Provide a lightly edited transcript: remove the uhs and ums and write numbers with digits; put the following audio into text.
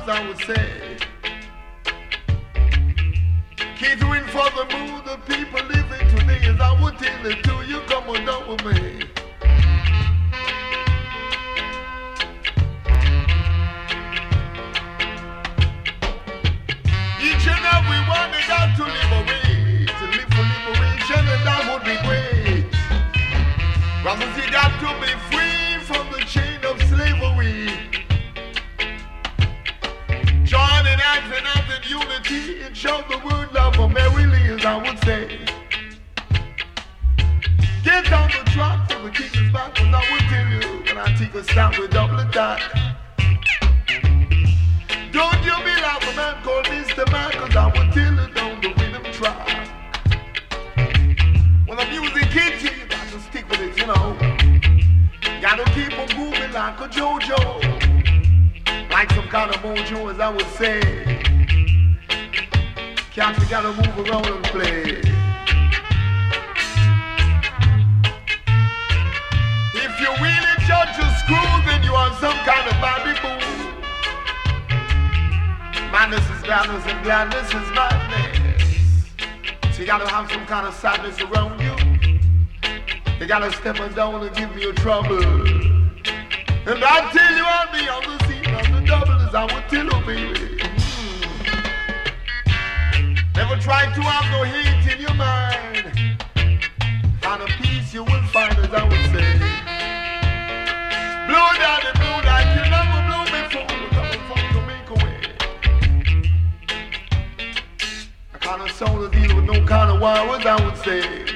as I would say. Catering for the mood the people living today, as I would tell it to you, come on down with me. Each and every one they got to live for liberation, and that would be great. Brothers, you got to be free from the chain of slavery. Join in acting out in unity and show the word love for merrily, as I would say. Get on the track for the king is back, as I would tell you when I take a stand with double attack. Don't you be like a man called Mr. Man, cause I would tell you down the rhythm track. When the music hits you, you got to stick with it, you know. You gotta keep on moving like a JoJo. Like some kind of mojo, as I would say. Cats, you gotta move around and play. If you really judge a screw, then you are some kind of baby boo. Madness is madness and gladness is madness. So you gotta have some kind of sadness around you. You gotta step on down and give me a trouble. And I tell you I'll be on the scene of the double, as I would tell you, baby. Never try to have no hate in your mind. Find a peace you will find, as I would say. Blow daddy, you never blow before. Coming from Jamaica way. I kind of sound to deal with no kind of wild, as I would say.